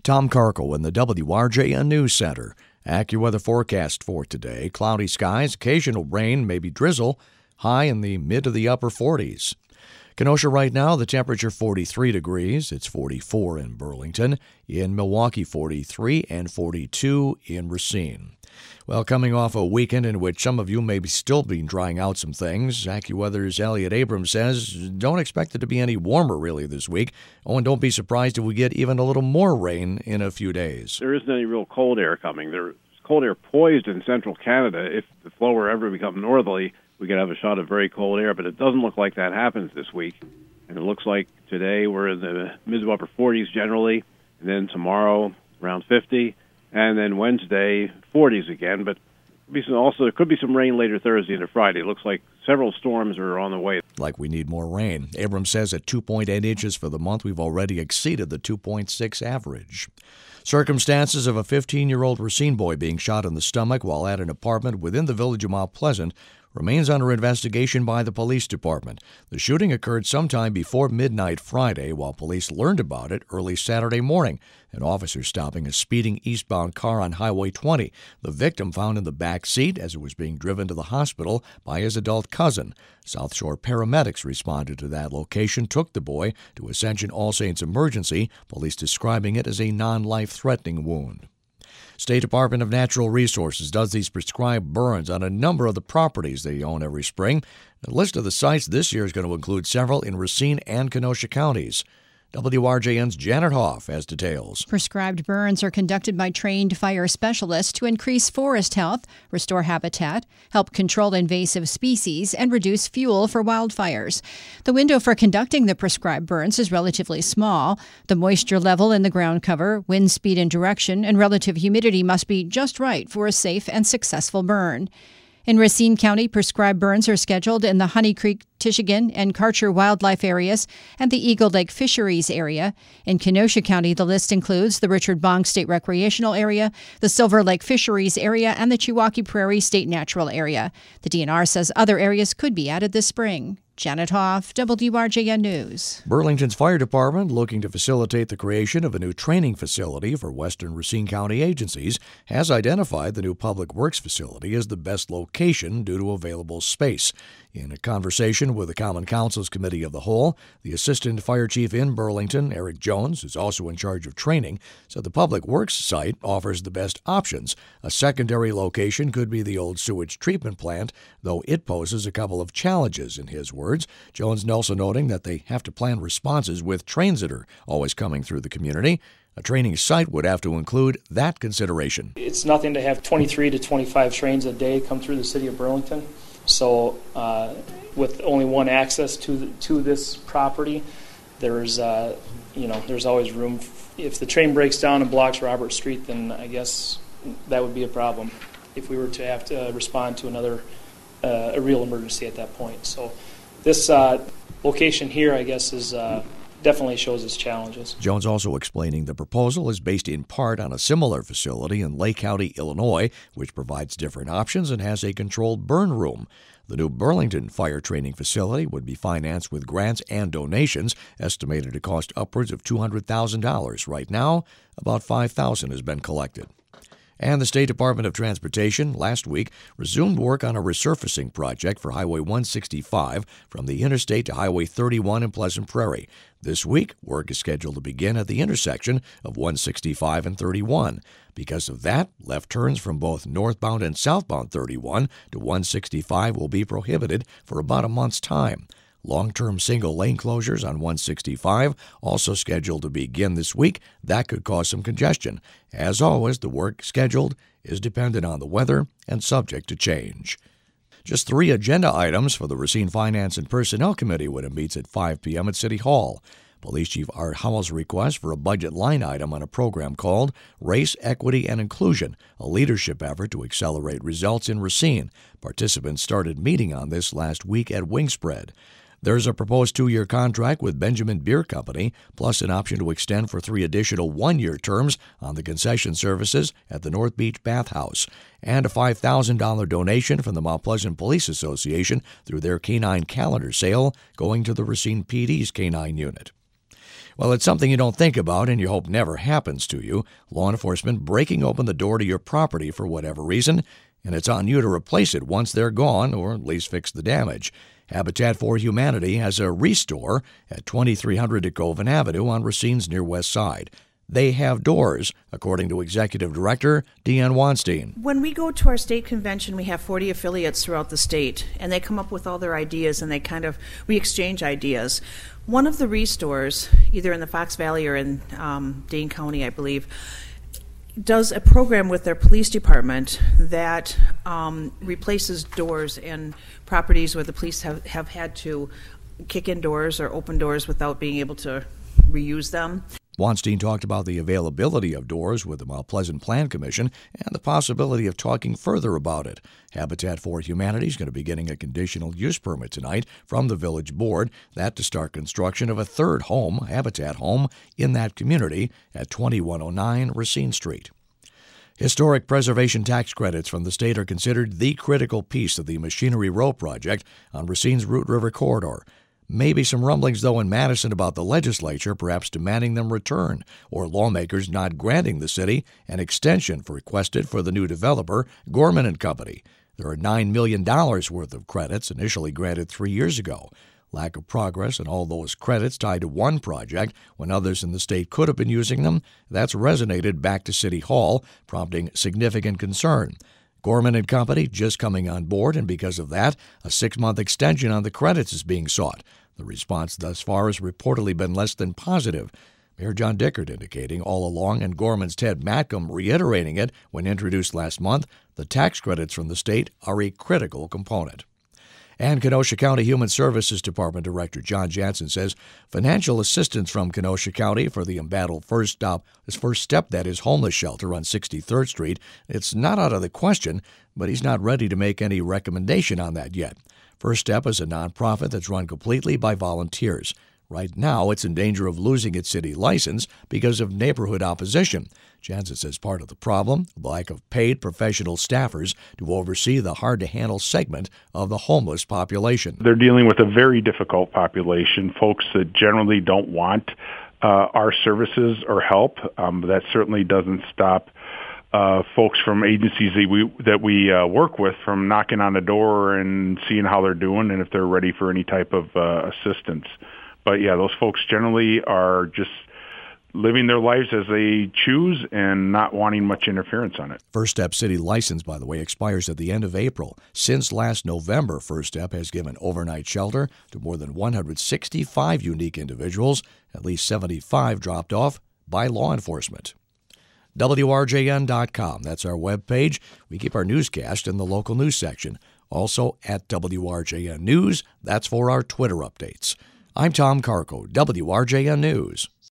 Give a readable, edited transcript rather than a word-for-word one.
Tom Karkel in the WRJN News Center. AccuWeather forecast for today. Cloudy skies, occasional rain, maybe drizzle, high in the mid to the upper 40s. Kenosha right now, the temperature 43 degrees. It's 44 in Burlington. In Milwaukee, 43 and 42 in Racine. Well, coming off a weekend in which some of you may still be drying out some things, AccuWeather's Elliot Abrams says don't expect it to be any warmer really this week. Oh, and don't be surprised if we get even a little more rain in a few days. There isn't any real cold air coming. There's cold air poised in central Canada. If the flow were ever to become northerly, we could have a shot of very cold air, but it doesn't look like that happens this week. And it looks like today we're in the mid to upper 40s generally, and then tomorrow around 50, and then Wednesday 40s again. But there could be some rain later Thursday into Friday. It looks like several storms are on the way. Like we need more rain. Abrams says at 2.8 inches for the month, we've already exceeded the 2.6 average. Circumstances of a 15-year-old Racine boy being shot in the stomach while at an apartment within the village of Mount Pleasant remains under investigation by the police department. The shooting occurred sometime before midnight Friday while police learned about it early Saturday morning. An officer stopping a speeding eastbound car on Highway 20. The victim found in the back seat as it was being driven to the hospital by his adult cousin. South Shore paramedics responded to that location, took the boy to Ascension All Saints Emergency, police describing it as a non-life-threatening wound. State Department of Natural Resources does these prescribed burns on a number of the properties they own every spring. The list of the sites this year is going to include several in Racine and Kenosha counties. WRJN's Janet Hoff has details. Prescribed burns are conducted by trained fire specialists to increase forest health, restore habitat, help control invasive species, and reduce fuel for wildfires. The window for conducting the prescribed burns is relatively small. The moisture level in the ground cover, wind speed and direction, and relative humidity must be just right for a safe and successful burn. In Racine County, prescribed burns are scheduled in the Honey Creek, Tishigan, and Karcher wildlife areas and the Eagle Lake Fisheries area. In Kenosha County, the list includes the Richard Bong State Recreational Area, the Silver Lake Fisheries area, and the Chiwaukee Prairie State Natural Area. The DNR says other areas could be added this spring. Janet Hoff, WRJN News. Burlington's fire department, looking to facilitate the creation of a new training facility for western Racine County agencies, has identified the new public works facility as the best location due to available space. In a conversation with the Common Council's Committee of the Whole, the Assistant Fire Chief in Burlington, Eric Jones, who's also in charge of training, said the public works site offers the best options. A secondary location could be the old sewage treatment plant, though it poses a couple of challenges, in his words. Jones also noting that they have to plan responses with trains that are always coming through the community. A training site would have to include that consideration. It's nothing to have 23 to 25 trains a day come through the city of Burlington. So with only one access to this property, there's always room. If the train breaks down and blocks Robert Street, then I guess that would be a problem if we were to have to respond to another a real emergency at that point. So this location here, I guess, is definitely shows its challenges. Jones also explaining the proposal is based in part on a similar facility in Lake County, Illinois, which provides different options and has a controlled burn room. The new Burlington fire training facility would be financed with grants and donations, estimated to cost upwards of $200,000. Right now, about $5,000 has been collected. And the State Department of Transportation last week resumed work on a resurfacing project for Highway 165 from the interstate to Highway 31 in Pleasant Prairie. This week, work is scheduled to begin at the intersection of 165 and 31. Because of that, left turns from both northbound and southbound 31 to 165 will be prohibited for about a month's time. Long-term single-lane closures on 165 also scheduled to begin this week. That could cause some congestion. As always, the work scheduled is dependent on the weather and subject to change. Just 3 agenda items for the Racine Finance and Personnel Committee when it meets at 5 p.m. at City Hall. Police Chief Art Howell's request for a budget line item on a program called Race, Equity, and Inclusion, a leadership effort to accelerate results in Racine. Participants started meeting on this last week at Wingspread. There's a proposed 2-year contract with Benjamin Beer Company, plus an option to extend for 3 additional 1-year terms on the concession services at the North Beach Bathhouse, and a $5,000 donation from the Mount Pleasant Police Association through their Canine Calendar sale going to the Racine PD's Canine Unit. Well, it's something you don't think about and you hope never happens to you. Law enforcement breaking open the door to your property for whatever reason, and it's on you to replace it once they're gone, or at least fix the damage. Habitat for Humanity has a Restore at 2300 DeKoven Avenue on Racine's near West Side. They have doors, according to Executive Director Deanne Weinstein. When we go to our state convention, we have 40 affiliates throughout the state, and they come up with all their ideas, and we exchange ideas. One of the Restores, either in the Fox Valley or in Dane County, I believe, does a program with their police department that replaces doors in properties where the police have had to kick in doors or open doors without being able to reuse them. Weinstein talked about the availability of doors with the Mount Pleasant Plan Commission and the possibility of talking further about it. Habitat for Humanity is going to be getting a conditional use permit tonight from the Village Board, that to start construction of a third home, Habitat home, in that community at 2109 Racine Street. Historic preservation tax credits from the state are considered the critical piece of the Machinery Row project on Racine's Root River corridor. Maybe some rumblings, though, in Madison about the legislature perhaps demanding them return, or lawmakers not granting the city an extension requested for the new developer, Gorman & Company. There are $9 million worth of credits initially granted 3 years ago. Lack of progress and all those credits tied to one project when others in the state could have been using them, that's resonated back to City Hall, prompting significant concern. Gorman & Company just coming on board, and because of that, a 6-month extension on the credits is being sought. The response thus far has reportedly been less than positive. Mayor John Dickert indicating all along, and Gorman's Ted Matcom reiterating it when introduced last month, the tax credits from the state are a critical component. And Kenosha County Human Services Department Director John Jansen says financial assistance from Kenosha County for the embattled First Step, that is, homeless shelter on 63rd Street, it's not out of the question, but he's not ready to make any recommendation on that yet. First Step is a nonprofit that's run completely by volunteers. Right now, it's in danger of losing its city license because of neighborhood opposition. Jansen says part of the problem, the lack of paid professional staffers to oversee the hard-to-handle segment of the homeless population. They're dealing with a very difficult population, folks that generally don't want our services or help. That certainly doesn't stop folks from agencies that we work with from knocking on the door and seeing how they're doing and if they're ready for any type of assistance. But yeah, those folks generally are just living their lives as they choose and not wanting much interference on it. First Step City license, by the way, expires at the end of April. Since last November, First Step has given overnight shelter to more than 165 unique individuals, at least 75 dropped off by law enforcement. WRJN.com, that's our webpage. We keep our newscast in the local news section. Also at WRJN News, that's for our Twitter updates. I'm Tom Carco, WRJN News.